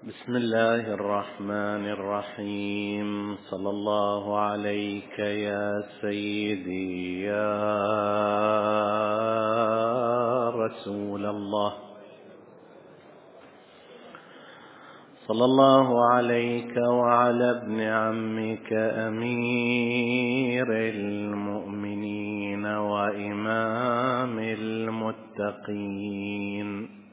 بسم الله الرحمن الرحيم. صلى الله عليك يا سيدي يا رسول الله، صلى الله عليك وعلى ابن عمك أمير المؤمنين وإمام المتقين.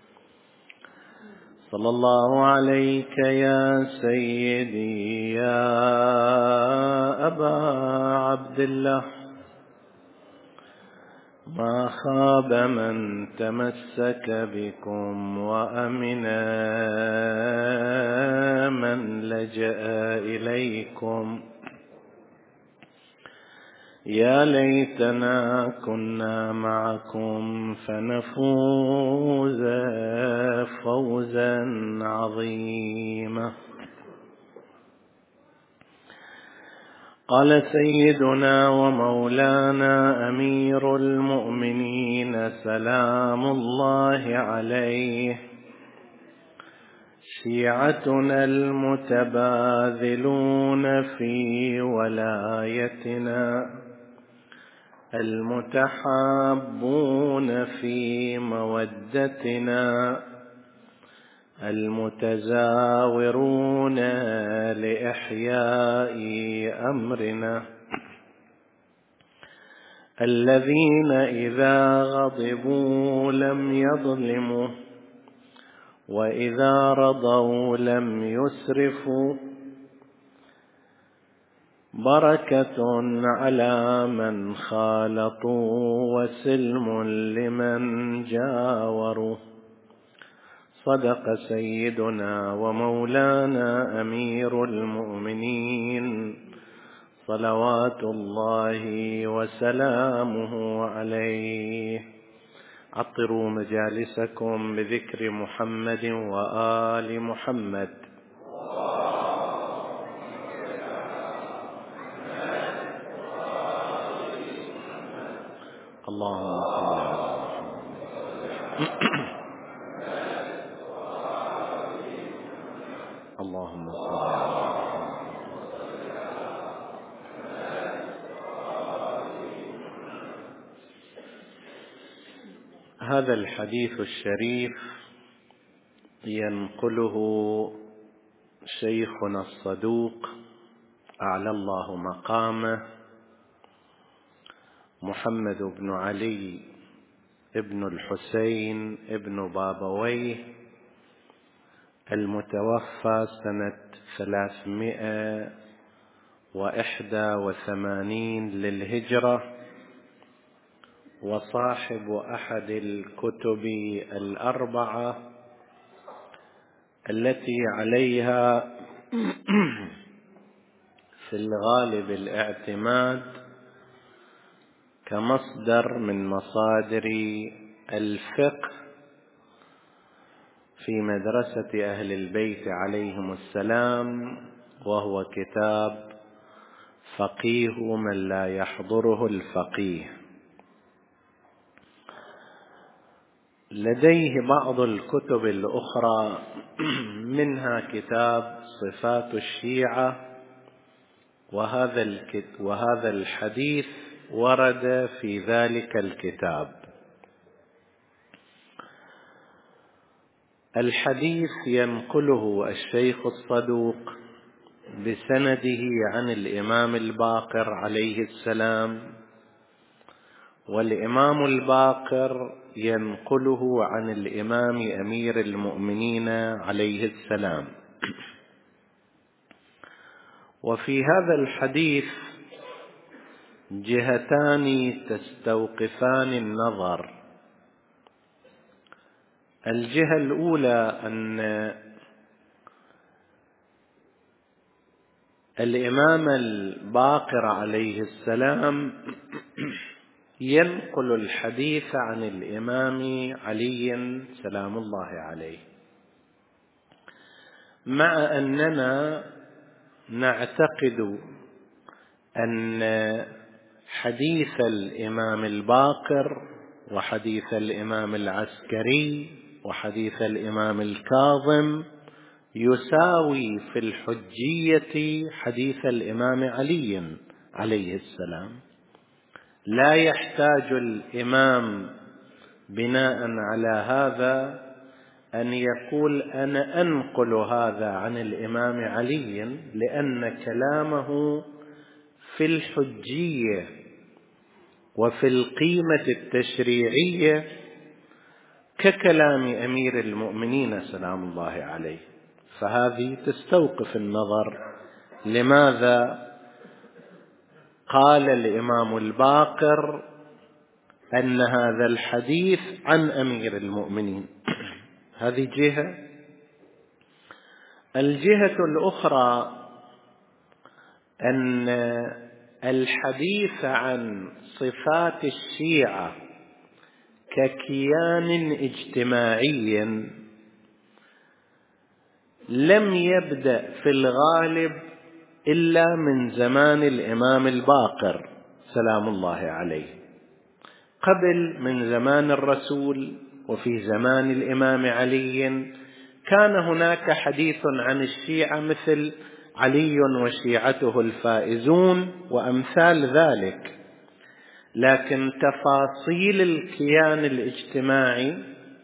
صلى الله عليك يا سيدي يا أبا عبد الله، ما خاب من تمسك بكم وأمن من لجأ إليكم. يا ليتنا كنا معكم فنفوز فوزا عظيما. قال سيدنا ومولانا أمير المؤمنين سلام الله عليه: شيعتنا المتباذلون في ولايتنا، المتحابون في مودتنا، المتزاورون لإحياء أمرنا، الذين إذا غضبوا لم يظلموا، وإذا رضوا لم يسرفوا. بركة على من خالطوا وسلم لمن جاوروا. صدق سيدنا ومولانا أمير المؤمنين صلوات الله وسلامه عليه. عطروا مجالسكم بذكر محمد وآل محمد. اللهم صل على محمد. اللهم صل على محمد. هذا الحديث الشريف ينقله شيخنا الصدوق أعلى الله مقامه محمد بن علي ابن الحسين ابن بابويه، المتوفى سنة 381 للهجرة، وصاحب أحد الكتب الأربعة التي عليها في الغالب الاعتماد كمصدر من مصادر الفقه في مدرسة أهل البيت عليهم السلام، وهو كتاب فقيه من لا يحضره الفقيه. لديه بعض الكتب الأخرى منها كتاب صفات الشيعة، وهذا الحديث ورد في ذلك الكتاب. الحديث ينقله الشيخ الصدوق بسنده عن الإمام الباقر عليه السلام، والإمام الباقر ينقله عن الإمام أمير المؤمنين عليه السلام. وفي هذا الحديث جهتان تستوقفان النظر. الجهة الأولى أن الإمام الباقر عليه السلام ينقل الحديث عن الإمام علي سلام الله عليه، مع أننا نعتقد أن حديث الإمام الباقر وحديث الإمام العسكري وحديث الإمام الكاظم يساوي في الحجية حديث الإمام علي عليه السلام. لا يحتاج الإمام بناء على هذا أن يقول أنا أنقل هذا عن الإمام علي، لأن كلامه في الحجية وفي القيمة التشريعية ككلام أمير المؤمنين سلام الله عليه. فهذه تستوقف النظر، لماذا قال الإمام الباقر أن هذا الحديث عن أمير المؤمنين؟ هذه جهة. الجهة الأخرى أن الحديث عن صفات الشيعة ككيان اجتماعي لم يبدأ في الغالب إلا من زمان الإمام الباقر سلام الله عليه، قبل من زمان الرسول وفي زمان الإمام علي كان هناك حديث عن الشيعة مثل علي وشيعته الفائزون وأمثال ذلك، لكن تفاصيل الكيان الاجتماعي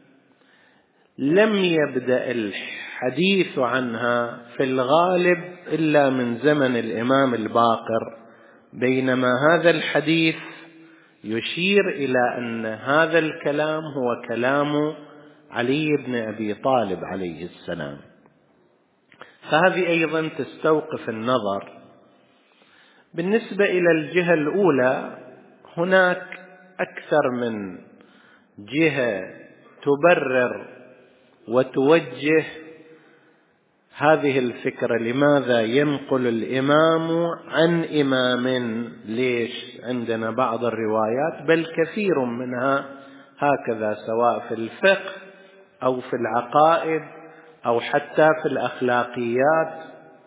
لم يبدأ الحديث عنها في الغالب إلا من زمن الإمام الباقر، بينما هذا الحديث يشير إلى أن هذا الكلام هو كلام علي بن أبي طالب عليه السلام. فهذه أيضا تستوقف النظر. بالنسبة إلى الجهة الأولى هناك أكثر من جهة تبرر وتوجه هذه الفكرة. لماذا ينقل الإمام عن إمام؟ ليش؟ عندنا بعض الروايات بل كثير منها هكذا، سواء في الفقه أو في العقائد أو حتى في الأخلاقيات.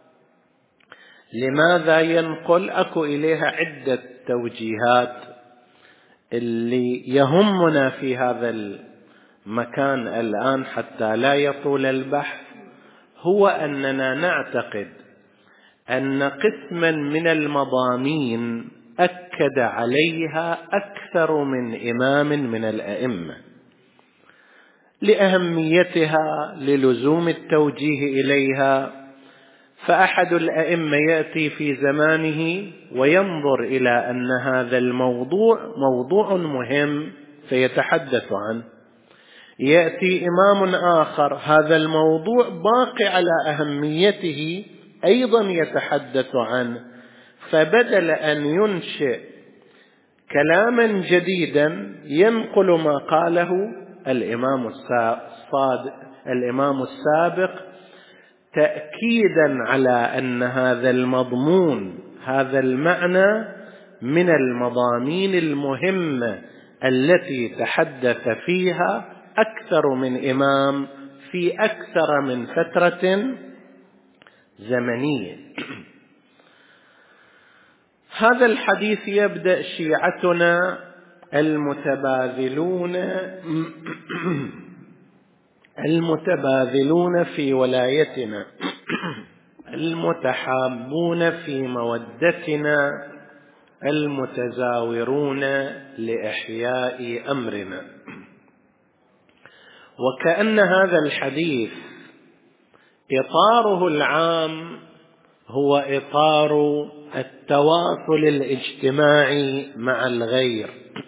لماذا ينقل؟ أكو إليها عدة توجيهات. اللي يهمنا في هذا المكان الآن حتى لا يطول البحث هو أننا نعتقد أن قسما من المضامين أكد عليها أكثر من إمام من الأئمة لأهميتها، للزوم التوجيه إليها. فأحد الأئمة يأتي في زمانه وينظر إلى أن هذا الموضوع موضوع مهم فيتحدث عنه، يأتي إمام آخر هذا الموضوع باقي على أهميته أيضا يتحدث عنه، فبدل أن ينشئ كلاما جديدا ينقل ما قاله الإمام السابق تأكيدا على أن هذا المضمون، هذا المعنى من المضامين المهمة التي تحدث فيها أكثر من إمام في أكثر من فترة زمنية. هذا الحديث يبدأ شيعتنا المتباذلون في ولايتنا المتحابون في مودتنا المتزاورون لإحياء أمرنا. وكأن هذا الحديث إطاره العام هو إطار التواصل الاجتماعي مع الغير،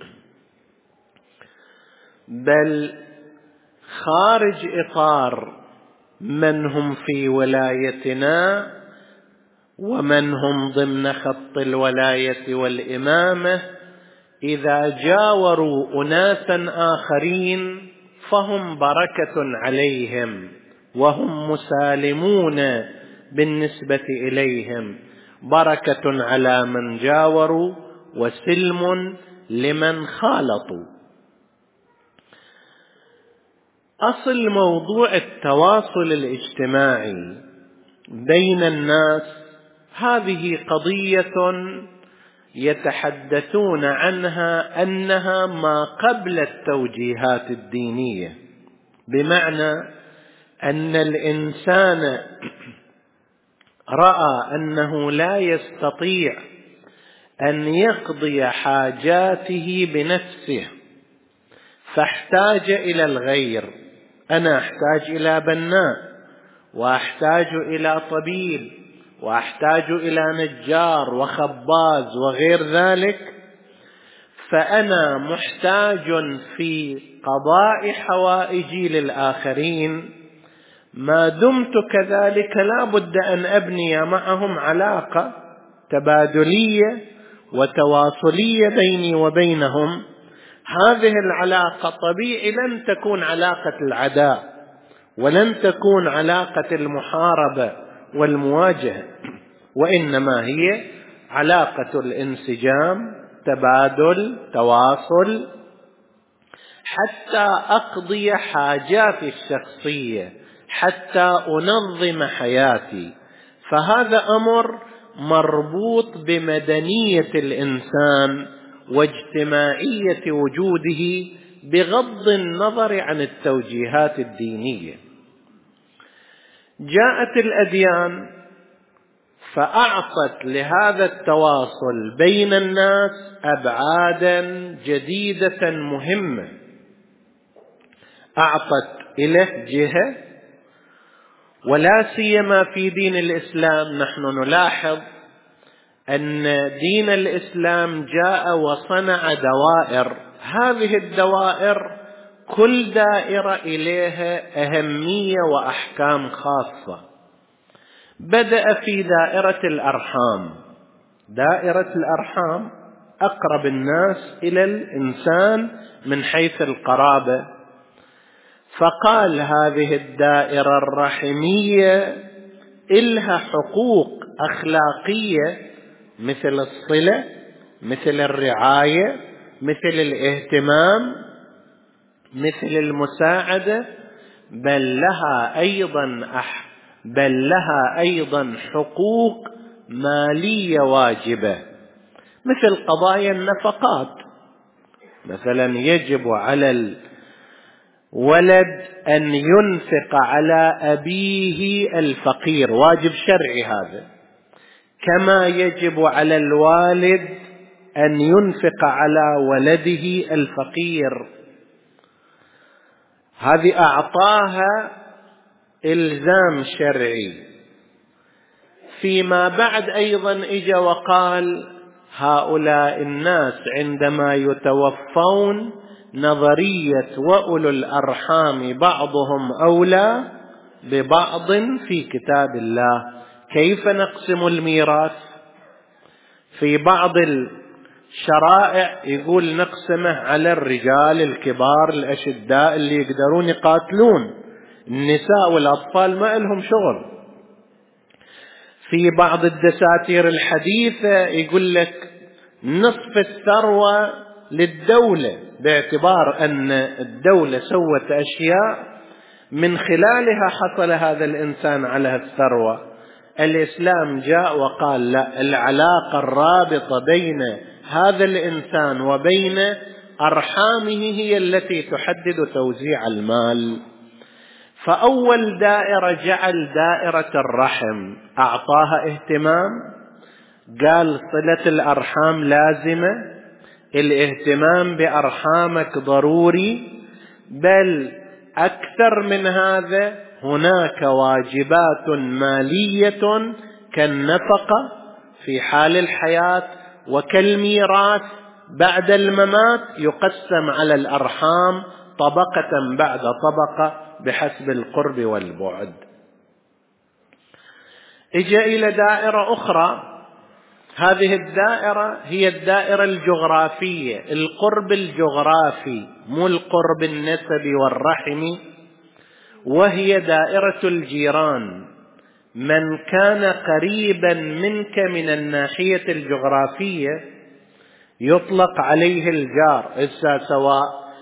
بل خارج إطار من هم في ولايتنا ومن هم ضمن خط الولاية والإمامة. إذا جاوروا أناسا آخرين فهم بركة عليهم وهم مسالمون بالنسبة إليهم، بركة على من جاوروا وسلم لمن خالطوا. أصل موضوع التواصل الاجتماعي بين الناس هذه قضية يتحدثون عنها أنها ما قبل التوجيهات الدينية، بمعنى أن الإنسان رأى أنه لا يستطيع أن يقضي حاجاته بنفسه، فاحتاج إلى الغير. أنا أحتاج إلى بناء، وأحتاج إلى طبيب، وأحتاج إلى نجار وخباز وغير ذلك، فأنا محتاج في قضاء حوائجي للآخرين. ما دمت كذلك لا بد أن أبني معهم علاقة تبادلية وتواصلية بيني وبينهم. هذه العلاقة طبيعي لن تكون علاقة العداء، ولن تكون علاقة المحاربة والمواجهة، وإنما هي علاقة الانسجام، تبادل، تواصل، حتى أقضي حاجاتي الشخصية، حتى أنظم حياتي. فهذا أمر مربوط بمدنية الإنسان واجتماعية وجوده بغض النظر عن التوجيهات الدينية. جاءت الأديان فأعطت لهذا التواصل بين الناس أبعادا جديدة مهمة، أعطت إليه جهة. ولا سيما في دين الإسلام نحن نلاحظ أن دين الإسلام جاء وصنع دوائر. هذه الدوائر كل دائرة إليها أهمية وأحكام خاصة. بدأ في دائرة الأرحام. دائرة الأرحام أقرب الناس إلى الإنسان من حيث القرابة، فقال هذه الدائرة الرحمية إلها حقوق أخلاقية مثل الصلة، مثل الرعاية، مثل الاهتمام، مثل المساعدة، بل لها أيضا حقوق مالية واجبة، مثل قضايا النفقات. مثلا يجب على الولد أن ينفق على أبيه الفقير، واجب شرعي هذا، كما يجب على الوالد أن ينفق على ولده الفقير. هذه أعطاها إلزام شرعي. فيما بعد أيضا إجا وقال هؤلاء الناس عندما يتوفون نظرية وأولو الأرحام بعضهم أولى ببعض في كتاب الله. كيف نقسم الميراث؟ في بعض الشرائع يقول نقسمه على الرجال الكبار الأشداء اللي يقدرون يقاتلون، النساء والأطفال ما لهم شغل. في بعض الدساتير الحديثة يقول لك نصف الثروة للدولة، باعتبار أن الدولة سوت أشياء من خلالها حصل هذا الإنسان على الثروة. الإسلام جاء وقال لا، العلاقة الرابطة بين هذا الإنسان وبين أرحامه هي التي تحدد توزيع المال. فأول دائرة جعل دائرة الرحم، أعطاها اهتمام، قال صلة الأرحام لازمة، الاهتمام بأرحامك ضروري، بل أكثر من هذا هناك واجبات مالية كالنفقة في حال الحياة وكالميراث بعد الممات، يقسم على الأرحام طبقة بعد طبقة بحسب القرب والبعد. إجا إلى دائرة أخرى، هذه الدائرة هي الدائرة الجغرافية، القرب الجغرافي مو القرب النسبي والرحمي، وهي دائرة الجيران. من كان قريبا منك من الناحية الجغرافية يطلق عليه الجار، سواء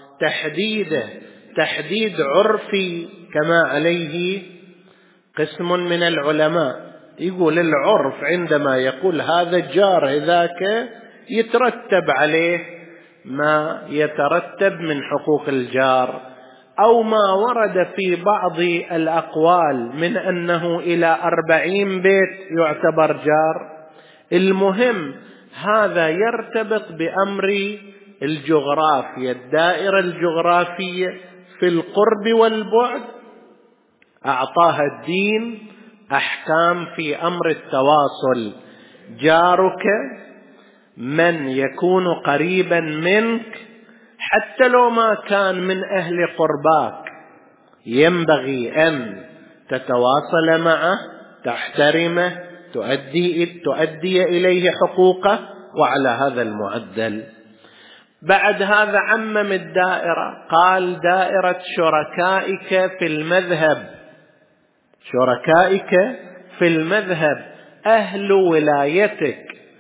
تحديد عرفي كما عليه قسم من العلماء. يقول العرف عندما يقول هذا الجار ذاك يترتب عليه ما يترتب من حقوق الجار، أو ما ورد في بعض الأقوال من أنه إلى 40 بيت يعتبر جار. المهم هذا يرتبط بأمر الجغرافيا، الدائرة الجغرافية في القرب والبعد أعطاها الدين أحكام في أمر التواصل. جارك من يكون قريبا منك حتى لو ما كان من أهل قرباك ينبغي أن تتواصل معه، تحترمه، تؤدي إليه حقوقه، وعلى هذا المعدل. بعد هذا عمم الدائرة، قال دائرة شركائك في المذهب. شركائك في المذهب أهل ولايتك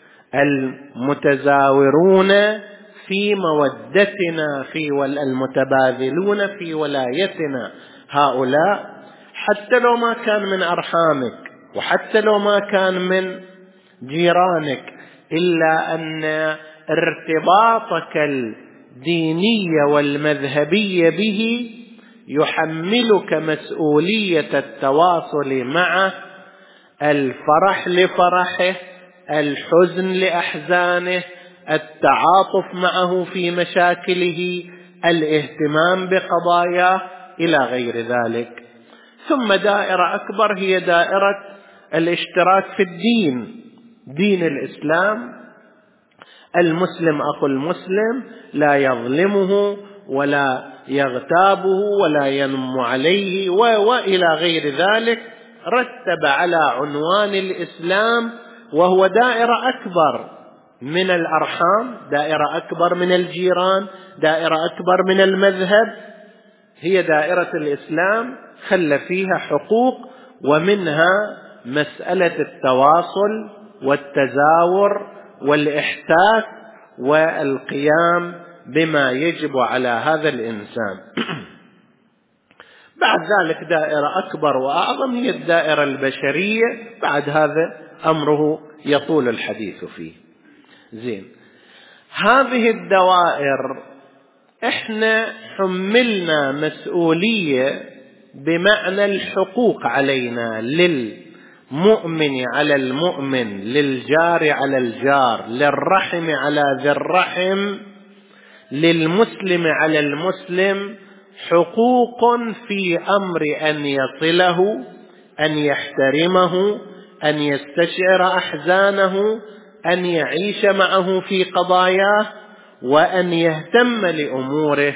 المتزاورون في مودتنا، المتباذلون في ولايتنا، هؤلاء حتى لو ما كان من أرحامك وحتى لو ما كان من جيرانك، إلا أن ارتباطك الديني والمذهبي به يحملك مسؤولية التواصل معه، الفرح لفرحه، الحزن لأحزانه، التعاطف معه في مشاكله، الاهتمام بقضاياه إلى غير ذلك. ثم دائرة أكبر هي دائرة الاشتراك في الدين، دين الإسلام. المسلم أخو المسلم لا يظلمه ولا يغتابه ولا ينم عليه وإلى غير ذلك. رتب على عنوان الإسلام، وهو دائرة أكبر من الأرحام، دائرة أكبر من الجيران، دائرة أكبر من المذهب، هي دائرة الإسلام. خلى فيها حقوق، ومنها مسألة التواصل والتزاور والإحساس والقيام بما يجب على هذا الإنسان. بعد ذلك دائرة أكبر وأعظم هي الدائرة البشرية، بعد هذا أمره يطول الحديث فيه. زين، هذه الدوائر احنا حملنا مسؤولية بمعنى الحقوق علينا، للمؤمن على المؤمن، للجار على الجار، للرحم على ذي الرحم، للمسلم على المسلم، حقوق في أمر أن يصله، أن يحترمه، أن يستشعر أحزانه، أن يعيش معه في قضاياه، وأن يهتم لأموره.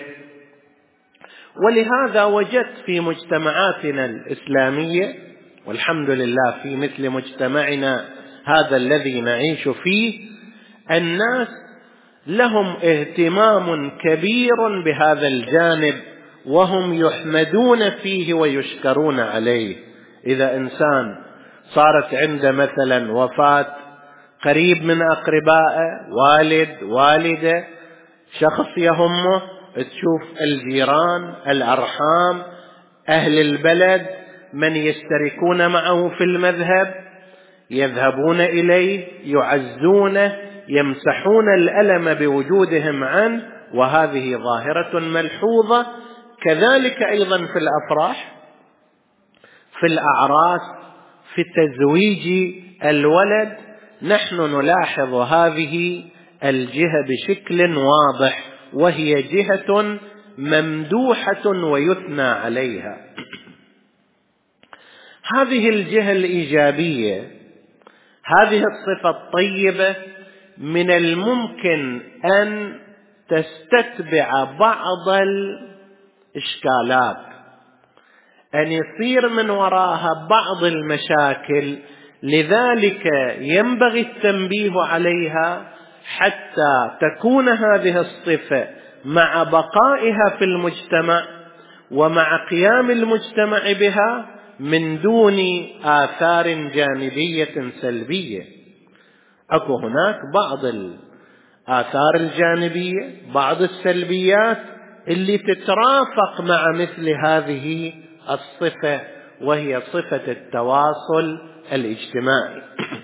ولهذا وجدت في مجتمعاتنا الإسلامية، والحمد لله في مثل مجتمعنا هذا الذي نعيش فيه، الناس لهم اهتمام كبير بهذا الجانب، وهم يحمدون فيه ويشكرون عليه. إذا إنسان صارت عنده مثلا وفاة قريب من أقربائه، والد، والدة، شخص يهمه، تشوف الجيران، الأرحام، أهل البلد من يشتركون معه في المذهب يذهبون إليه، يعزونه، يمسحون الألم بوجودهم عنه، وهذه ظاهرة ملحوظة. كذلك أيضا في الأفراح، في الأعراس، في تزويج الولد، نحن نلاحظ هذه الجهة بشكل واضح، وهي جهة ممدوحة ويثنى عليها. هذه الجهة الإيجابية، هذه الصفة الطيبة، من الممكن أن تستتبع بعض الإشكالات، أن يصير من وراها بعض المشاكل، لذلك ينبغي التنبيه عليها حتى تكون هذه الصفة مع بقائها في المجتمع ومع قيام المجتمع بها من دون آثار جانبية سلبية. أكو هناك بعض الآثار الجانبية، بعض السلبيات اللي تترافق مع مثل هذه الصفة، وهي صفة التواصل الاجتماعي.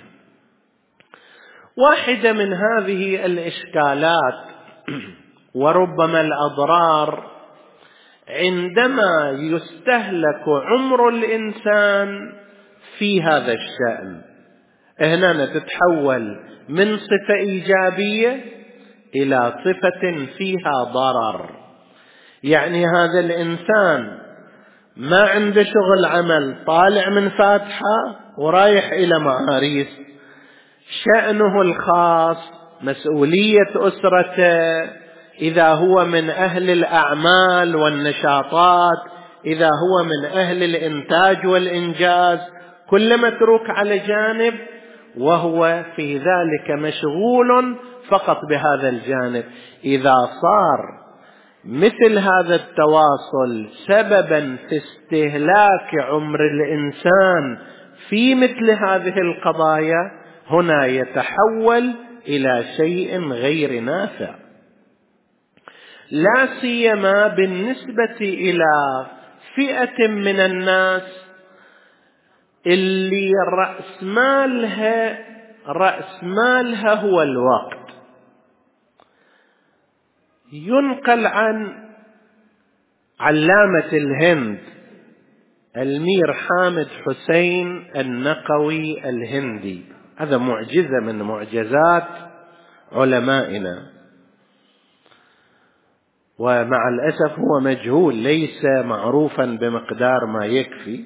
واحدة من هذه الإشكالات وربما الأضرار عندما يستهلك عمر الإنسان في هذا الشأن، هنا تتحول من صفة إيجابية إلى صفة فيها ضرر. يعني هذا الإنسان ما عنده شغل عمل، طالع من فاتحة ورايح إلى معاريس، شأنه الخاص، مسؤولية أسرته، إذا هو من أهل الأعمال والنشاطات، إذا هو من أهل الإنتاج والإنجاز، كل متروك على جانب، وهو في ذلك مشغول فقط بهذا الجانب. إذا صار مثل هذا التواصل سببا في استهلاك عمر الإنسان في مثل هذه القضايا، هنا يتحول إلى شيء غير نافع، لا سيما بالنسبة إلى فئة من الناس اللي رأس مالها هو الوقت. ينقل عن علامة الهند المير حامد حسين النقوي الهندي، هذا معجزة من معجزات علمائنا، ومع الأسف هو مجهول، ليس معروفا بمقدار ما يكفي.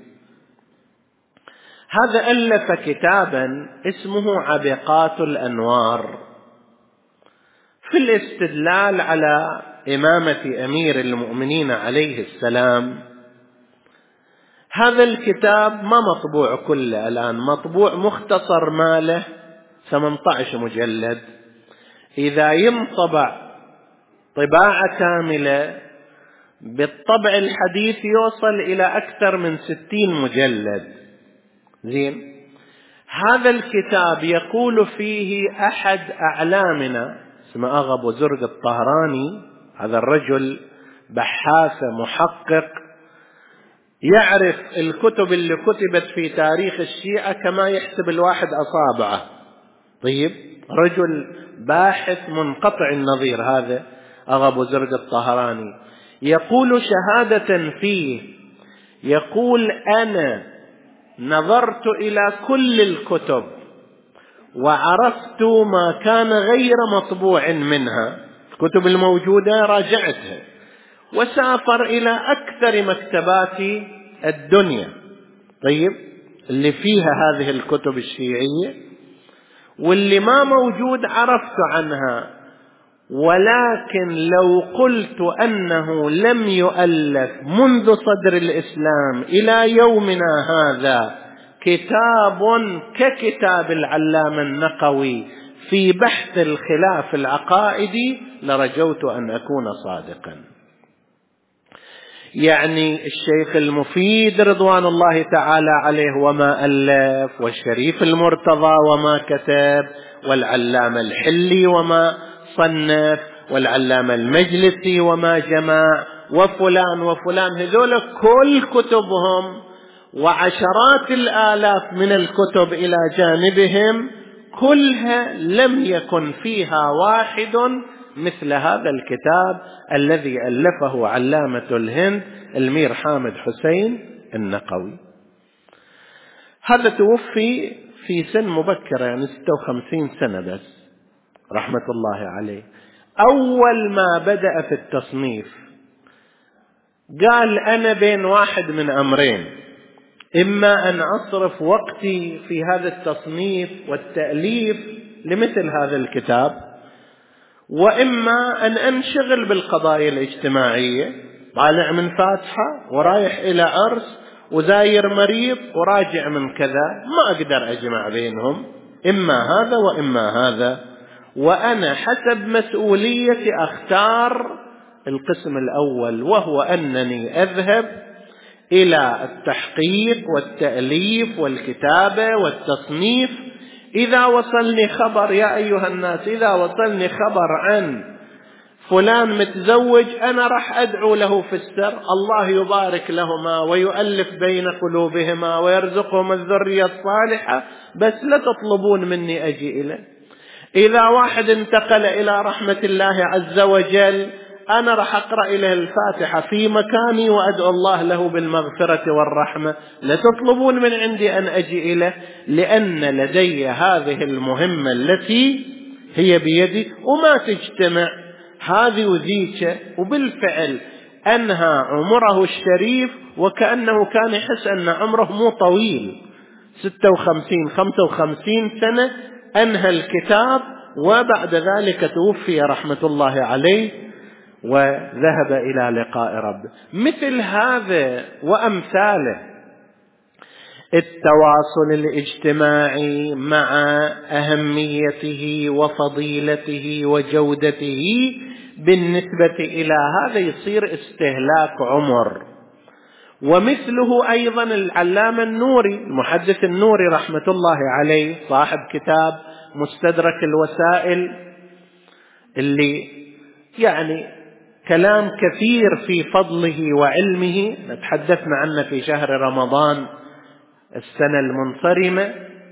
هذا ألف كتابا اسمه عبقات الأنوار في الاستدلال على إمامة أمير المؤمنين عليه السلام. هذا الكتاب ما مطبوع كله الآن، مطبوع مختصر ماله 18 مجلد. إذا ينطبع طباعة كاملة بالطبع الحديث يوصل إلى أكثر من 60 مجلد. زين، هذا الكتاب يقول فيه أحد أعلامنا اسمه أغا أبو زرق الطهراني، هذا الرجل بحاث محقق يعرف الكتب اللي كتبت في تاريخ الشيعة كما يحسب الواحد أصابعه. طيب، رجل باحث منقطع النظير هذا أغا أبو زرق الطهراني، يقول شهادة فيه، يقول: أنا نظرت إلى كل الكتب وعرفت ما كان غير مطبوع منها، الكتب الموجودة راجعتها، وسافر إلى أكثر مكتبات الدنيا، طيب، اللي فيها هذه الكتب الشيعية، واللي ما موجود عرفت عنها. ولكن لو قلت أنه لم يؤلف منذ صدر الإسلام إلى يومنا هذا كتاب ككتاب العلامة النقوي في بحث الخلاف العقائدي لرجوت أن أكون صادقا. يعني الشيخ المفيد رضوان الله تعالى عليه وما ألف، والشريف المرتضى وما كتب، والعلامة الحلي وما صنف، والعلامة المجلسي وما جمع، وفلان وفلان، هذول كل كتبهم وعشرات الآلاف من الكتب إلى جانبهم، كلها لم يكن فيها واحد مثل هذا الكتاب الذي ألفه علامة الهند المير حامد حسين النقوي. هذا توفي في سن مبكرة، يعني 56 سنة بس، رحمة الله عليه. أول ما بدأ في التصنيف قال: أنا بين واحد من أمرين، إما أن أصرف وقتي في هذا التصنيف والتأليف لمثل هذا الكتاب، وإما أن أنشغل بالقضايا الاجتماعية، طالع من فاتحة ورايح إلى عرس وزاير مريض وراجع من كذا، ما أقدر أجمع بينهم، إما هذا وإما هذا، وأنا حسب مسؤوليتي أختار القسم الأول، وهو أنني أذهب إلى التحقيق والتأليف والكتابة والتصنيف. إذا وصلني خبر، يا أيها الناس، إذا وصلني خبر عن فلان متزوج، أنا راح أدعو له في السر، الله يبارك لهما ويؤلف بين قلوبهما ويرزقهم الذرية الصالحة، بس لا تطلبون مني أجي إليه. إذا واحد انتقل إلى رحمة الله عز وجل، أنا راح أقرأ إليه الفاتحة في مكاني وأدعو الله له بالمغفرة والرحمة، لا تطلبون من عندي أن أجي إليه، لأن لدي هذه المهمة التي هي بيدي وما تجتمع هذه وذيك. وبالفعل أنهى عمره الشريف وكأنه كان يحس أن عمره مو طويل، 56 55 سنة أنهى الكتاب، وبعد ذلك توفي رحمة الله عليه وذهب إلى لقاء ربه. مثل هذا وأمثاله التواصل الاجتماعي مع أهميته وفضيلته وجودته بالنسبة إلى هذا يصير استهلاك عمر. ومثله أيضا العلامة النوري المحدث النوري رحمة الله عليه صاحب كتاب مستدرك الوسائل، اللي يعني كلام كثير في فضله وعلمه نتحدثنا عنه في شهر رمضان السنة المنصرمة.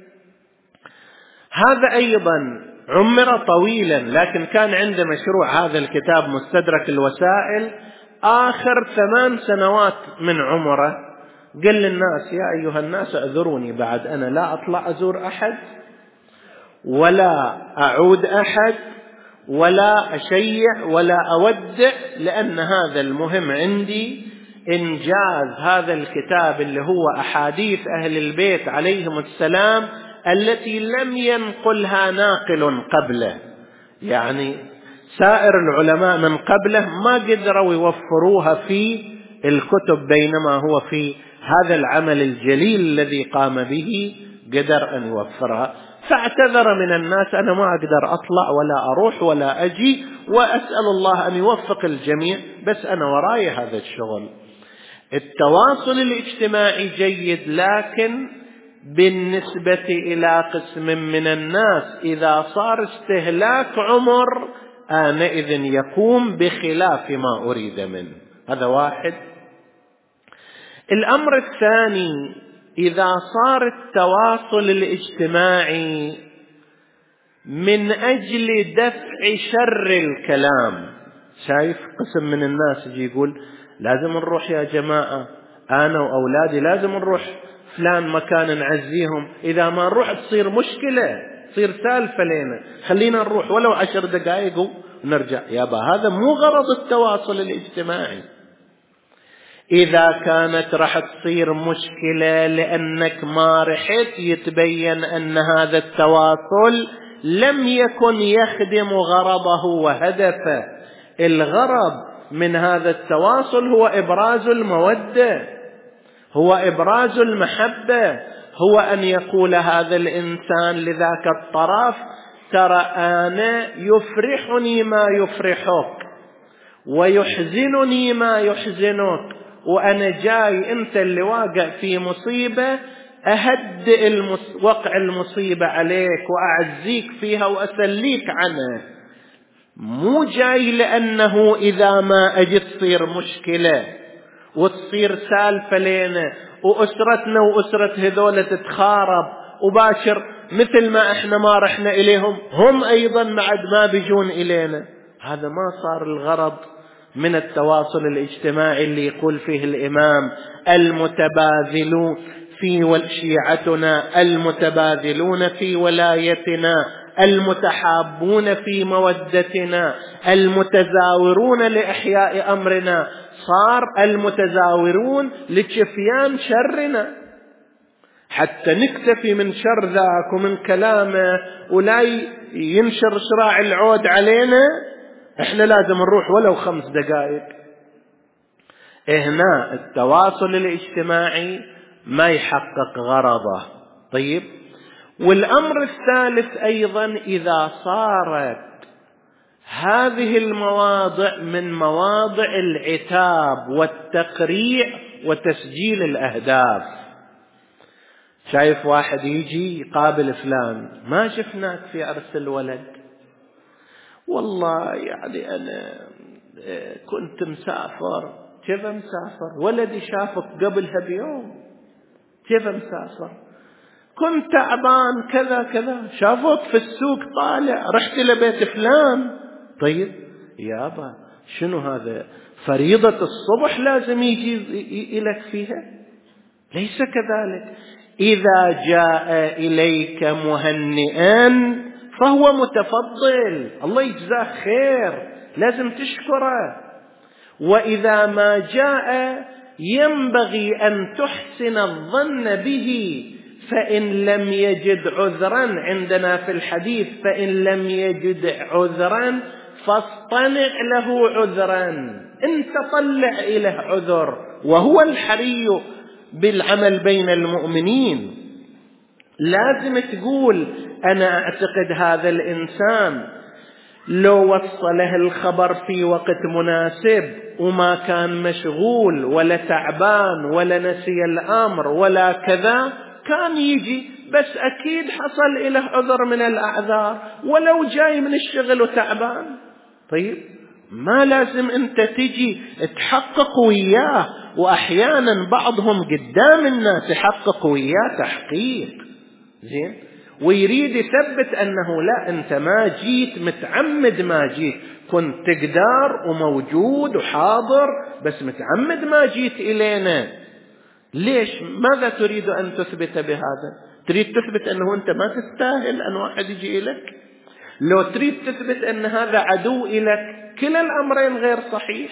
هذا أيضا عمر طويلا، لكن كان عنده مشروع هذا الكتاب مستدرك الوسائل آخر 8 سنوات من عمره. قال للناس: يا أيها الناس اعذروني، بعد أنا لا أطلع أزور أحد ولا أعود أحد ولا أشيع ولا أودع، لأن هذا المهم عندي إنجاز هذا الكتاب اللي هو أحاديث أهل البيت عليهم السلام التي لم ينقلها ناقل قبله. يعني سائر العلماء من قبله ما قدروا يوفروها في الكتب، بينما هو في هذا العمل الجليل الذي قام به قدر أن يوفرها. فاعتذر من الناس: أنا ما أقدر أطلع ولا أروح ولا أجي، وأسأل الله أن يوفق الجميع، بس أنا وراي هذا الشغل. التواصل الاجتماعي جيد، لكن بالنسبة إلى قسم من الناس إذا صار استهلاك عمر آنئذ يقوم بخلاف ما أريد منه. هذا واحد. الأمر الثاني: إذا صار التواصل الاجتماعي من أجل دفع شر الكلام، شايف قسم من الناس يجي يقول: لازم نروح يا جماعة، أنا وأولادي لازم نروح فلان مكان نعزيهم، إذا ما نروح تصير مشكلة، تصير سالفة لنا، خلينا نروح ولو 10 دقائق ونرجع. يابا هذا مو غرض التواصل الاجتماعي. إذا كانت راح تصير مشكلة لأنك ما رحت، يتبين أن هذا التواصل لم يكن يخدم غرضه وهدفه. الغرض من هذا التواصل هو إبراز المودة، هو إبراز المحبة، هو أن يقول هذا الإنسان لذاك الطرف: ترى أنا يفرحني ما يفرحك ويحزنني ما يحزنك، وأنا جاي أنت اللي واقع في مصيبة أهدئ وقع المصيبة عليك وأعزيك فيها وأسليك عنها، مو جاي لأنه إذا ما أجي تصير مشكلة وتصير سالفة لنا وأسرتنا وأسرة هذولة تتخارب، وباشر مثل ما احنا ما رحنا إليهم هم أيضا بعد ما بيجون إلينا. هذا ما صار الغرض من التواصل الاجتماعي اللي يقول فيه الإمام: المتباذلون في شيعتنا، المتباذلون في ولايتنا، المتحابون في مودتنا، المتزاورون لإحياء أمرنا. صار المتزاورون لكفيان شرنا، حتى نكتفي من شر ذاك ومن كلامه ولا ينشر شراع العود علينا، احنا لازم نروح ولو 5 دقائق. هنا التواصل الاجتماعي ما يحقق غرضه. طيب، والأمر الثالث أيضا: إذا صارت هذه المواضع من مواضع العتاب والتقريع وتسجيل الأهداف. شايف واحد يجي يقابل فلان: ما شفناك في عرس الولد، والله يعني أنا كنت مسافر. كيف مسافر؟ ولدي شافك قبلها بيوم. كيف مسافر؟ كنت تعبان كذا كذا، شافوك في السوق طالع، رحت لبيت فلان. طيب يابا، شنو هذا؟ فريضة الصبح لازم يجي إليك فيها؟ ليس كذلك. إذا جاء إليك مهنئا فهو متفضل، الله يجزاه خير، لازم تشكره. وإذا ما جاء ينبغي أن تحسن الظن به، فإن لم يجد عذرا، عندنا في الحديث فإن لم يجد عذرا فاصطنع له عذرا، انت طلع إله عذر، وهو الحري بالعمل بين المؤمنين. لازم تقول أنا أعتقد هذا الإنسان لو وصله الخبر في وقت مناسب وما كان مشغول ولا تعبان ولا نسي الأمر ولا كذا كان يجي، بس أكيد حصل إله عذر من الأعذار، ولو جاي من الشغل وتعبان. طيب ما لازم أنت تجي تحقق وياه، وأحيانا بعضهم قدام الناس يحقق وياه تحقيق زين، ويريد يثبت أنه لا أنت ما جيت متعمد، ما جيت كنت تقدر وموجود وحاضر بس متعمد ما جيت إلينا. ليش؟ ماذا تريد أن تثبت بهذا؟ تريد تثبت أنه أنت ما تستاهل أن واحد يجي إليك؟ لو تريد تثبت أن هذا عدو إليك، كلا الأمرين غير صحيح.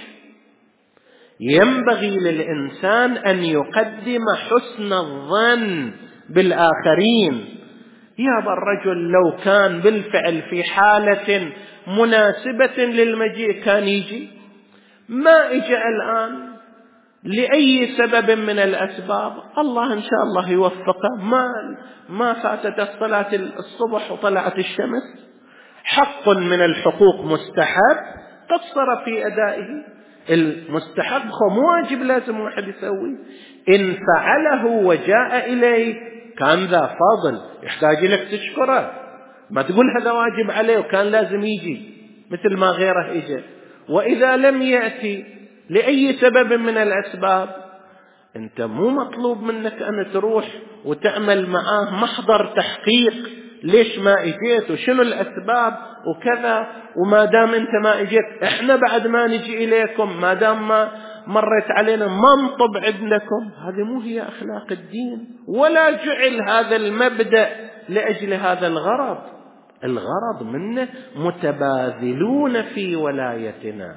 ينبغي للإنسان أن يقدم حسن الظن بالآخرين. يا الرجل لو كان بالفعل في حالة مناسبة للمجيء كان يجي، ما إجا الآن لأي سبب من الأسباب، الله إن شاء الله يوفقه، ما فاتت الصلاة الصبح وطلعت الشمس، حق من الحقوق مستحب قصر في أدائه. المستحب مو واجب لازم واحد يسوي، إن فعله وجاء إليه كان ذا فضل يحتاج لك تشكره، ما تقول هذا واجب عليه وكان لازم يجي مثل ما غيره إجا. وإذا لم يأتي لأي سبب من الأسباب، أنت مو مطلوب منك أن تروح وتعمل معاه محضر تحقيق ليش ما إجيت وشنو الأسباب وكذا، وما دام أنت ما إجيت إحنا بعد ما نجي إليكم، ما دام ما مرت علينا ما نطب عندكم. هذه مو هي أخلاق الدين، ولا جعل هذا المبدأ لأجل هذا الغرض. الغرض منه متباذلون في ولايتنا،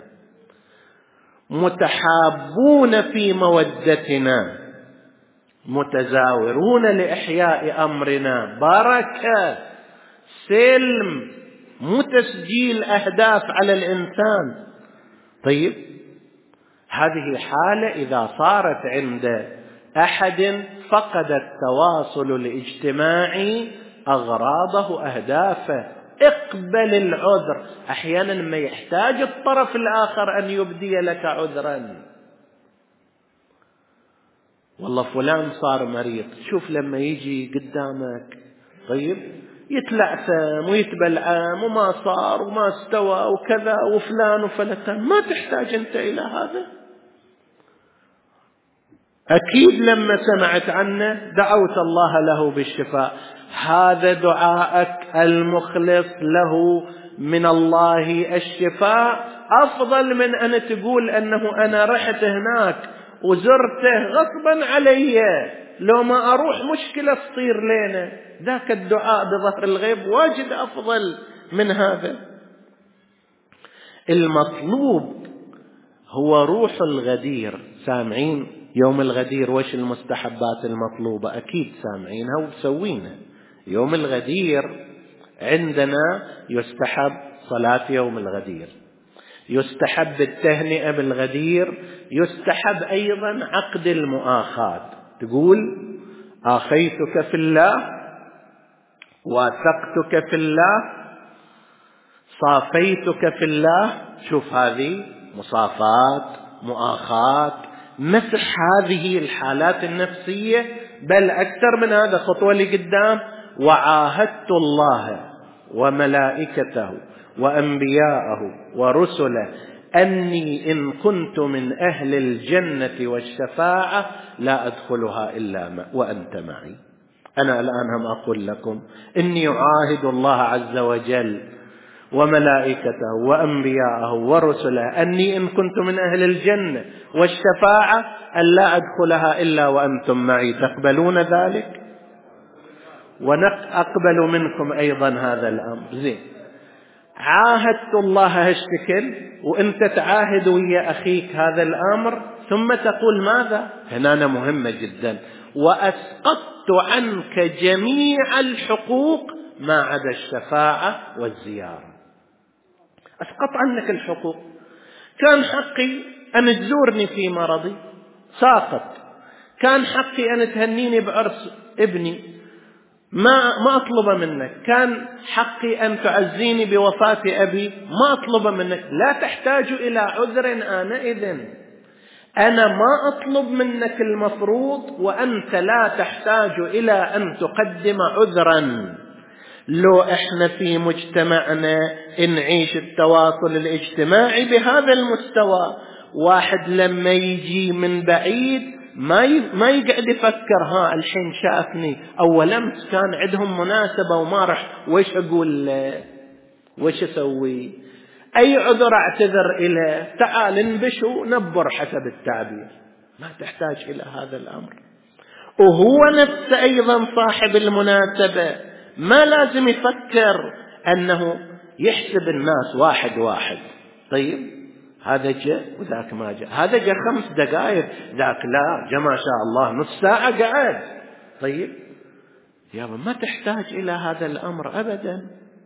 متحابون في مودتنا، متزاورون لإحياء أمرنا، بركة سلم، مو تسجيل أهداف على الإنسان. طيب هذه حالة إذا صارت عند أحد فقد التواصل الاجتماعي أغراضه أهدافه، اقبل العذر. أحيانا ما يحتاج الطرف الآخر أن يبدي لك عذرا، والله فلان صار مريض، شوف لما يجي قدامك طيب يتلعثم ويتبلعم وما صار وما استوى وكذا وفلان وفلتان، ما تحتاج أنت إلى هذا. أكيد لما سمعت عنه دعوت الله له بالشفاء، هذا دعاءك المخلص له من الله الشفاء أفضل من أن تقول أنه أنا رحت هناك وزرته غصبا علي، لو ما أروح مشكلة تصير لنا. ذاك الدعاء بظهر الغيب واجد أفضل من هذا. المطلوب هو روح الغدير. سامعين يوم الغدير وش المستحبات المطلوبة؟ أكيد سامعينها وسوينها. يوم الغدير عندنا يستحب صلاة يوم الغدير، يستحب التهنئة بالغدير، يستحب أيضا عقد المؤاخاة، تقول آخيتك في الله، واثقتك في الله، صافيتك في الله. شوف هذه مصافات، مؤاخاة، مسح هذه الحالات النفسية. بل أكثر من هذا خطوة لقدام، وعاهدت الله وملائكته وأنبياءه ورسله أني إن كنت من أهل الجنة والشفاعة لا أدخلها إلا وأنت معي. أنا الآن هم أقول لكم إني أعاهد الله عز وجل وملائكته وأنبياءه ورسله أني إن كنت من أهل الجنة والشفاعة أن لا أدخلها إلا وأنتم معي، تقبلون ذلك؟ وأقبل منكم أيضا هذا الأمر. زين، عاهدت الله هالشكل وأنت تعاهد ويا أخيك هذا الأمر، ثم تقول ماذا؟ هنا مهمة جدا: وأسقطت عنك جميع الحقوق ما عدا الشفاعة والزيارة. أسقط عنك الحقوق. كان حقي أن تزورني في مرضي، ساقط. كان حقي أن تهنيني بعرس ابني، ما أطلب منك. كان حقي أن تعزيني بوفاة أبي، ما أطلب منك. لا تحتاج إلى عذر آنئذ. أنا ما أطلب منك المفروض، وأنت لا تحتاج إلى أن تقدم عذرا. لو إحنا في مجتمعنا نعيش التواصل الاجتماعي بهذا المستوى، واحد لما يجي من بعيد ما يقعد يفكر الحين شافني أول أمس كان عندهم مناسبة وما رح، وش أقول له؟ وش أسوي؟ أي عذر أعتذر إليه؟ تعال نبش ونبر حسب التعبير. ما تحتاج إلى هذا الأمر. وهو نفسه أيضا صاحب المناسبة ما لازم يفكر أنه يحسب الناس واحد واحد. طيب هذا جاء وذاك ما جاء، هذا جاء 5 دقائق، ذاك لا جاء ما شاء الله نص ساعة قاعد. طيب يا ما تحتاج إلى هذا الأمر أبدا،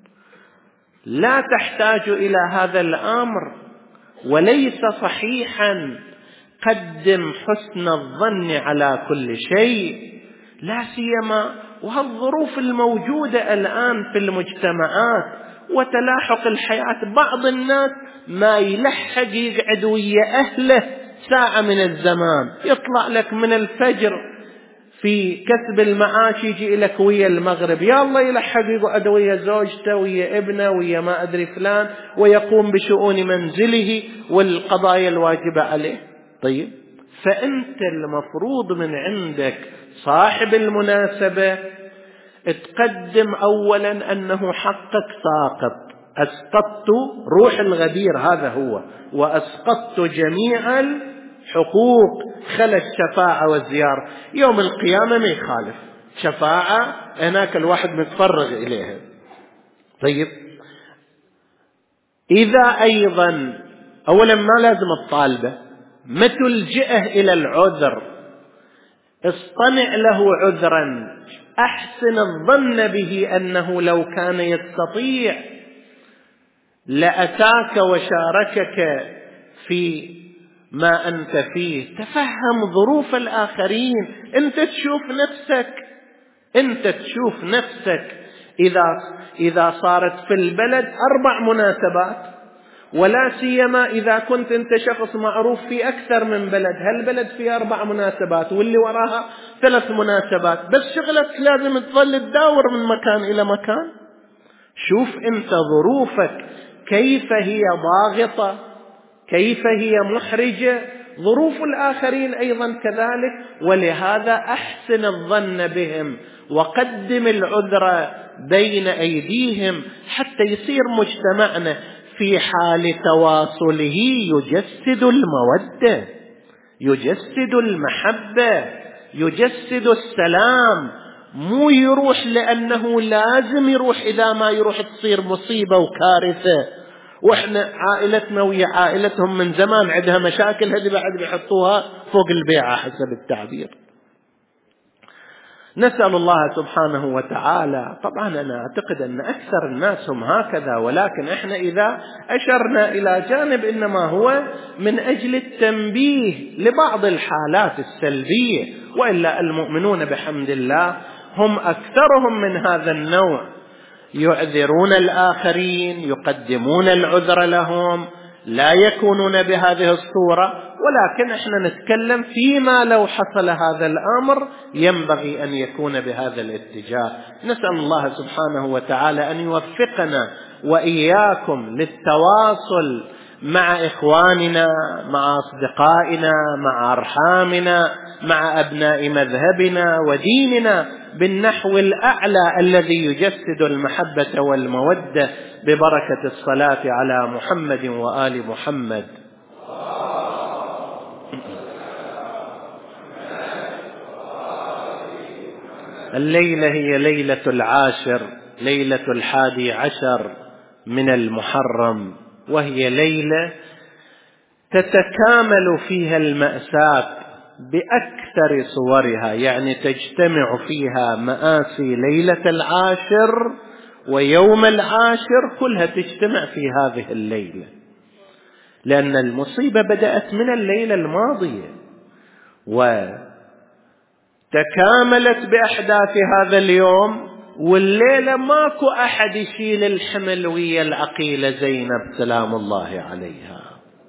لا تحتاج إلى هذا الأمر. وليس صحيحا قدم حسن الظن على كل شيء، لا سيما وهالظروف الموجودة الآن في المجتمعات وتلاحق الحياة. بعض الناس ما يلحق يقعد ويا أهله ساعة من الزمان، يطلع لك من الفجر في كسب المعاش يجي لك ويا المغرب، يا الله يلحق يقعد ويا زوجته ويا ابنه ويا ما أدري فلان، ويقوم بشؤون منزله والقضايا الواجبة عليه. طيب فأنت المفروض من عندك صاحب المناسبة تقدم أولا أنه حقك ساقط. أسقطت روح الغدير، هذا هو، وأسقطت جميع الحقوق خلى الشفاعة والزيارة. يوم القيامة ما يخالف شفاعة، هناك الواحد متفرغ إليها. طيب إذا أيضا أولا ما لازم الطالبة ما تلجئه إلى العذر، اصطنع له عذرا، أحسن الظن به أنه لو كان يستطيع لأتاك وشاركك في ما أنت فيه. تفهم ظروف الآخرين. أنت تشوف نفسك إذا صارت في البلد 4 مناسبات، ولا سيما إذا كنت أنت شخص معروف في أكثر من بلد، هالبلد فيها 4 مناسبات واللي وراها 3 مناسبات، بس شغلك لازم تظل تداور من مكان إلى مكان. شوف أنت ظروفك كيف هي ضاغطة، كيف هي محرجة، ظروف الآخرين أيضا كذلك. ولهذا أحسن الظن بهم وقدم العذر بين أيديهم، حتى يصير مجتمعنا في حال تواصله يجسد المودة، يجسد المحبة، يجسد السلام. مو يروح لأنه لازم يروح، إذا ما يروح تصير مصيبة وكارثة. وإحنا عائلتنا ويا عائلتهم من زمان عندها مشاكل، هذه بعد بيحطوها فوق البيعة حسب التعبير. نسأل الله سبحانه وتعالى. طبعا أنا أعتقد أن أكثر الناس هم هكذا، ولكن إحنا إذا أشرنا إلى جانب إنما هو من أجل التنبيه لبعض الحالات السلبية، وإلا المؤمنون بحمد الله هم أكثرهم من هذا النوع، يعذرون الآخرين، يقدمون العذر لهم، لا يكونون بهذه الصورة. ولكن احنا نتكلم فيما لو حصل هذا الأمر ينبغي أن يكون بهذا الاتجاه. نسأل الله سبحانه وتعالى أن يوفقنا وإياكم للتواصل مع إخواننا، مع أصدقائنا، مع أرحامنا، مع أبناء مذهبنا وديننا بالنحو الأعلى الذي يجسد المحبة والمودة ببركة الصلاة على محمد وآل محمد. الليلة هي ليلة العاشر، ليلة 11 من المحرم، وهي ليلة تتكامل فيها المأساة بأكثر صورها، يعني تجتمع فيها مآسي ليلة العاشر ويوم العاشر، كلها تجتمع في هذه الليلة، لأن المصيبة بدأت من الليلة الماضية وتكاملت بأحداث هذا اليوم، والليلة ماكو أحد يشيل الحمل ويا العقيلة زينب سلام الله عليها.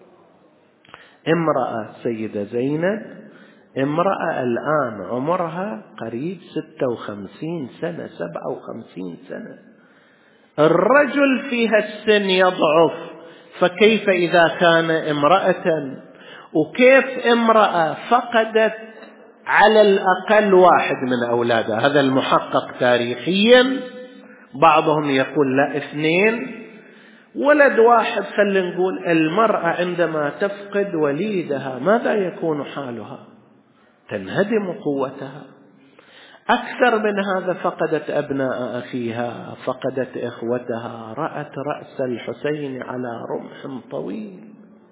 امرأة سيدة زينب، امرأة الآن عمرها قريب 56 سنة 57 سنة، الرجل فيها السن يضعف، فكيف إذا كان امرأة؟ وكيف امرأة فقدت على الأقل واحد من أولادها؟ هذا المحقق تاريخيا، بعضهم يقول لا 2 ولد واحد. خلينا نقول المرأة عندما تفقد وليدها ماذا يكون حالها؟ تنهدم قوتها. أكثر من هذا، فقدت أبناء أخيها، فقدت إخوتها، رأت رأس الحسين على رمح طويل،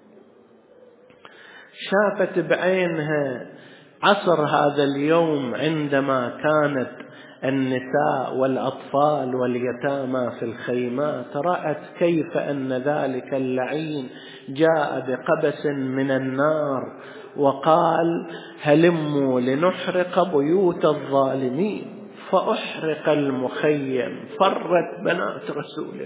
شافت بعينها عصر هذا اليوم عندما كانت النساء والأطفال واليتامى في الخيمات، رأت كيف أن ذلك اللعين جاء بقبس من النار وقال هلموا لنحرق بيوت الظالمين، فأحرق المخيم، فرت بنات رسوله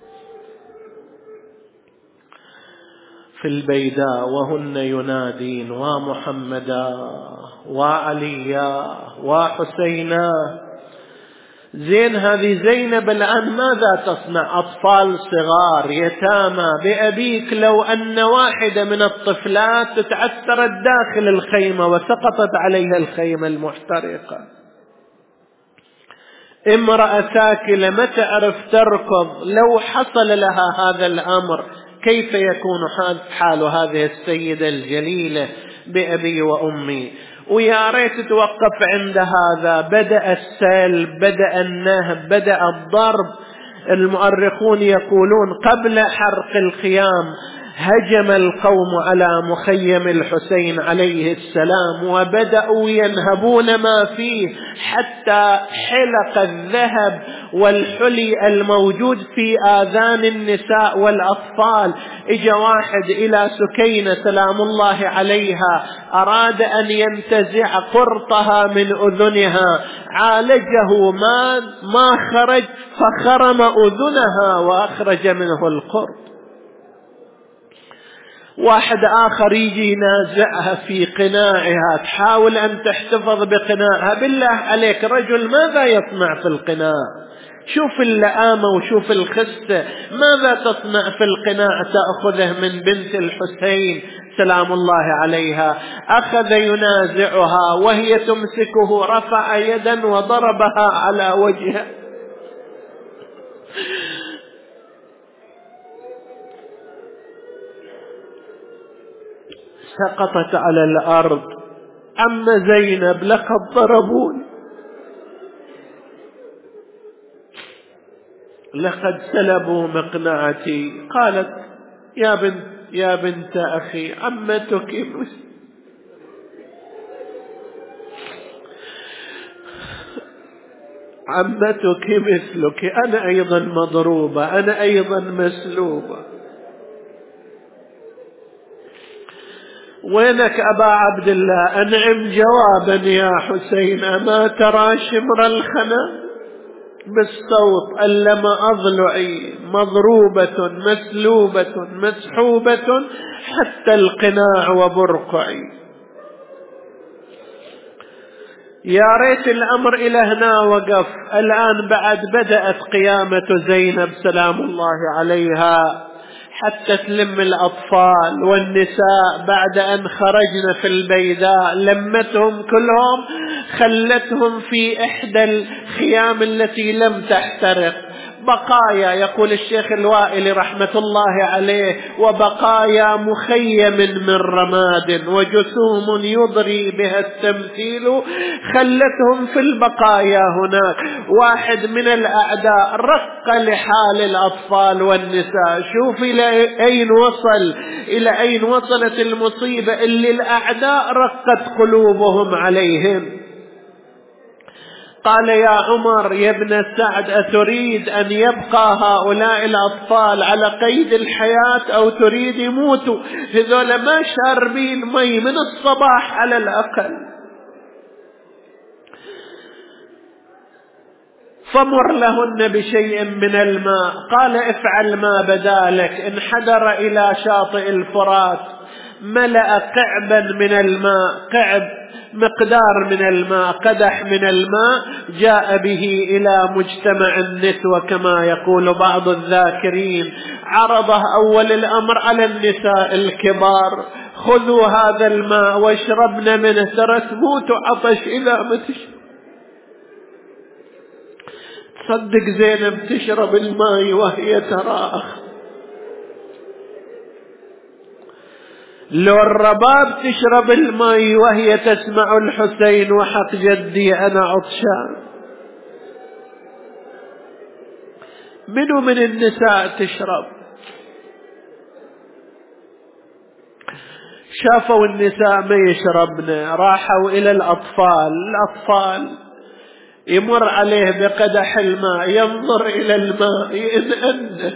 في البيداء وهن ينادين ومحمدا وعليا وحسينا. زين، هذه زينب الآن ماذا تصنع؟ أطفال صغار يتامى بأبيك، لو أن واحدة من الطفلات تتعثرت داخل الخيمة وسقطت عليها الخيمة المحترقة. امرأة ساكلة ما تعرف تركض، لو حصل لها هذا الأمر كيف يكون حال هذه السيدة الجليلة بأبي وأمي؟ ويا ريت توقف عند هذا. بدأ السيل، بدأ النهب، بدأ الضرب. المؤرخون يقولون قبل حرق الخيام هجم القوم على مخيم الحسين عليه السلام وبدأوا ينهبون ما فيه، حتى حلق الذهب والحلي الموجود في آذان النساء والأطفال. اجى واحد إلى سكينة سلام الله عليها، أراد أن ينتزع قرطها من أذنها، عالجه ما خرج، فخرم أذنها وأخرج منه القرط. واحد آخر يجي ينازعها في قناعها، تحاول أن تحتفظ بقناعها. بالله عليك رجل ماذا يصنع في القناع؟ شوف اللئامة وشوف الخسة، ماذا تصنع في القناع؟ تأخذه من بنت الحسين سلام الله عليها. أخذ ينازعها وهي تمسكه، رفع يدا وضربها على وجهها. سقطت على الأرض. عم زينب لقد ضربوني، لقد سلبوا مقنعتي. قالت يا بنت أخي، عمتك مثلك، أنا أيضا مضروبة، أنا أيضا مسلوبة. وينك أبا عبد الله؟ أنعم جوابا يا حسين، أما ترى شمر الخنا بالصوت ألم أضلعي، مضروبة مسلوبة مسحوبة حتى القناع وبرقعي. يا ريت الأمر إلى هنا وقف. الآن بعد بدأت قيامة زينب سلام الله عليها، حتى تلم الأطفال والنساء بعد أن خرجنا في البيداء، لمتهم كلهم، خلتهم في إحدى الخيام التي لم تحترق، بقايا، يقول الشيخ الوائلي رحمة الله عليه: وبقايا مخيم من رماد وجسوم يضري بها التمثيل، خلتهم في البقايا هناك. واحد من الأعداء رق لحال الأطفال والنساء. شوف إلى أين وصل، إلى أين وصلت المصيبة اللي الأعداء رقت قلوبهم عليهم. قال: يا عمر يا ابن سعد، أتريد أن يبقى هؤلاء الأطفال على قيد الحياة أو تريد يموتوا؟ هذول ما شاربين مي من الصباح على الأقل. فمر لهن بشيء من الماء. قال: افعل ما بدالك. انحدر إلى شاطئ الفرات، ملأ قعبا من الماء، قعب مقدار من الماء، قدح من الماء، جاء به إلى مجتمع النسوة كما يقول بعض الذاكرين. عرضه أول الأمر على النساء الكبار: خذوا هذا الماء واشربن منه، ترى تموت عطش إذا ما تشرب. تصدق زينب تشرب الماء وهي تراخ، لو الرباب تشرب الماء وهي تسمع الحسين: وحق جدي أنا عطشان. منو من النساء تشرب؟ شافوا النساء ما يشربن، راحوا إلى الأطفال يمر عليه بقدح الماء، ينظر إلى الماء ينأنه.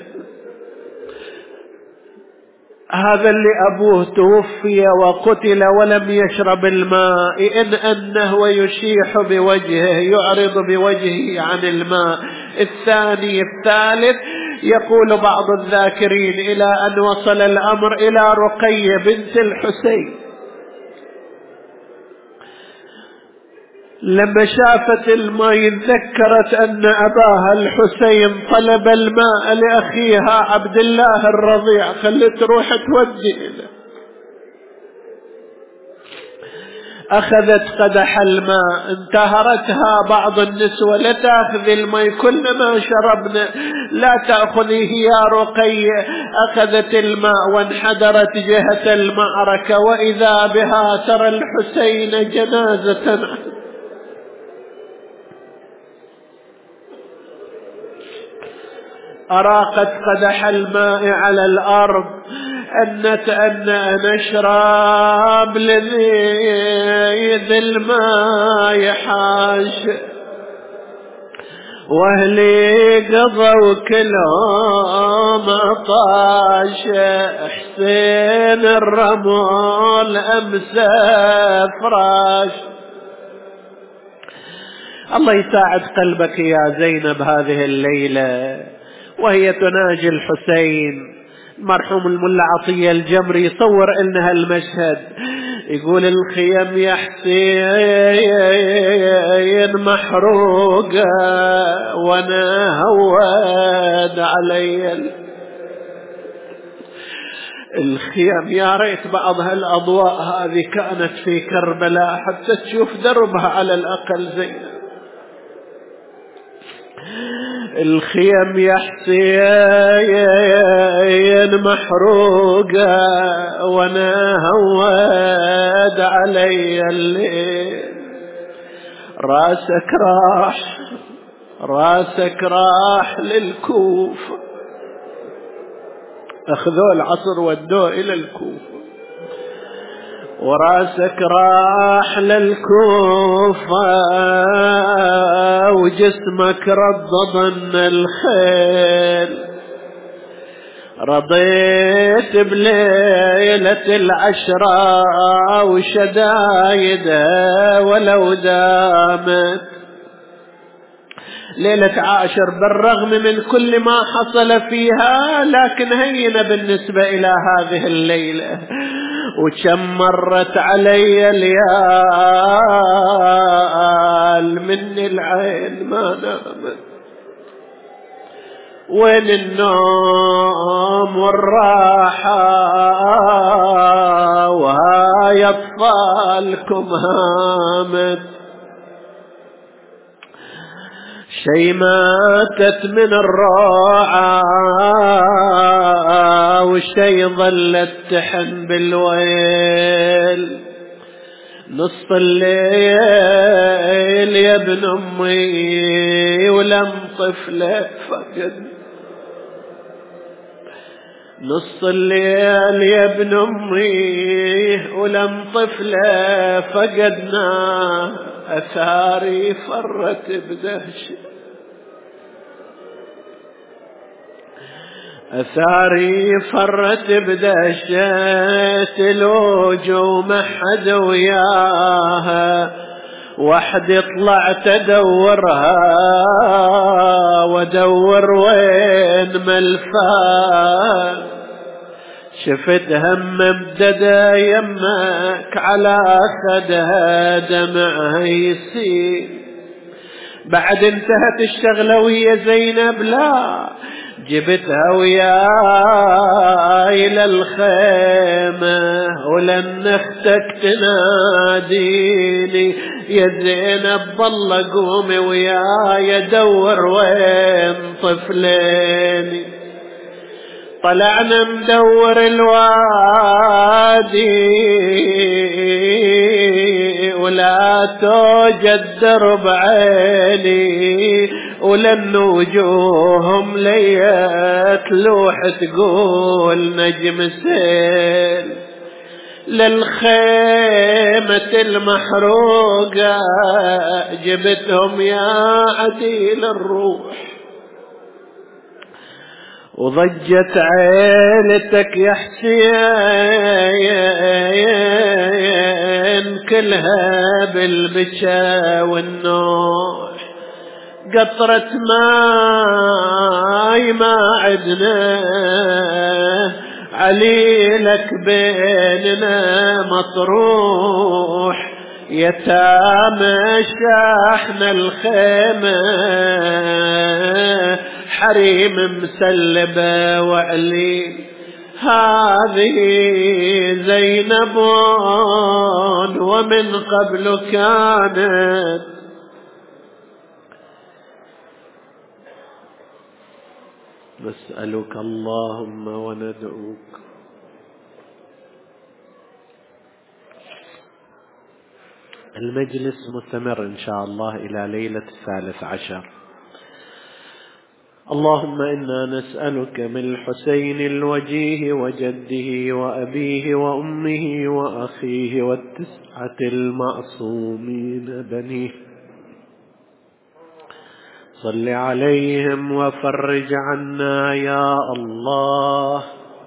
هذا اللي أبوه توفي وقتل ولم يشرب الماء، إن أنه ويشيح بوجهه، يعرض بوجهه عن الماء. الثاني الثالث. يقول بعض الذاكرين إلى أن وصل الأمر إلى رقية بنت الحسين، لما شافت الماء ذكرت أن أباها الحسين طلب الماء لأخيها عبد الله الرضيع، خلت روح تودي له. أخذت قدح الماء، انتهرتها بعض النسوة: لا تأخذ الماء، كلما شربنا، لا تأخذيه يا رقية. أخذت الماء وانحدرت جهة المعركة، وإذا بها ترى الحسين جنازة. أراقت قدح الماء على الأرض، أنت أن نشرب لذيذ الماء حاش، وأهلي قضوا كلهم عطاش، حسين الرمول أمس فراش. الله يساعد قلبك يا زينب هذه الليلة وهي تناجي الحسين. مرحوم الملا عطية الجمري يصور إنها المشهد، يقول: الخيم يا حسين محروقة وانا هواد علي الخيم. يا ريت بعض هالأضواء هذه كانت في كربلاء حتى تشوف دربها على الأقل زينب. الخيم يا حسين محروقة وانا هواد علي الليل، راسك راح للكوفة. اخذوه العصر ودوه الى الكوفة، وراسك راح للكوفة، وجسمك رضضن الخيل. رضيت بليلة العشرة وشدايدها ولو دامت. ليلة عاشر بالرغم من كل ما حصل فيها لكن هينة بالنسبة إلى هذه الليلة. وكم مرت علي الليال من العين ما نامت، وين النوم والراحة وهاي أطفالكم هامت شي ماتت من الروعة وشي ظلت تحن بالويل نص الليل يا ابن أمي ولم طفلة فقد نص الليل يا ابن أمي ولم طفلة فقدنا أثاري فرت بدهشة أثاري فرت بدهشة الوجو ما حد وياها وحدي طلعت أدورها وأدور وين ملفها شفتها ممددة يمك على خدها دمعها يسيل بعد انتهت الشغلة ويا زينب لا جبتها وياي للخيمة ولن اختك تناديني يا زينب ظل قومي وياي ادور وين طفليني طلعنا مدور الوادي ولا توجد درب عيني ولن وجوههم ليت لوح تقول نجم سيل للخيمة المحروقة جبتهم يا عديل الروح وضجت عيلتك يا حسين كلها بالبكا والنوح قطرة ماي ما عدنا عليلك بيننا مطروح يتامى شاحنا الخيمة حريم مسلبة وعلي هذه زينب ومن قبل كانت نسألك اللهم وندعوك المجلس مستمر إن شاء الله إلى ليلة 13. اللهم إنا نسألك من الحسين الوجيه وجده وأبيه وأمه وأخيه والتسعة المعصومين بنيه صل عليهم وفرج عنا يا الله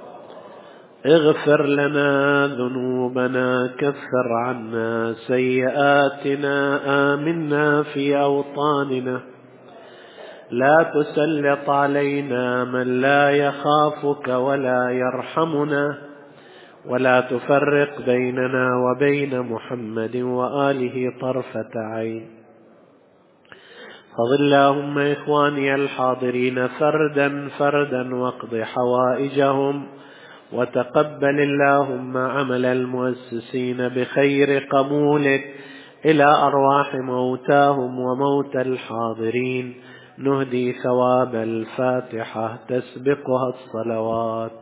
اغفر لنا ذنوبنا كفر عنا سيئاتنا آمنا في أوطاننا لا تسلط علينا من لا يخافك ولا يرحمنا ولا تفرق بيننا وبين محمد وآله طرفة عين فضل اللهم إخواني الحاضرين فردا فردا واقض حوائجهم وتقبل اللهم عمل المؤسسين بخير قبولك إلى أرواح موتاهم وموتى الحاضرين نهدي ثواب الفاتحة تسبقها الصلوات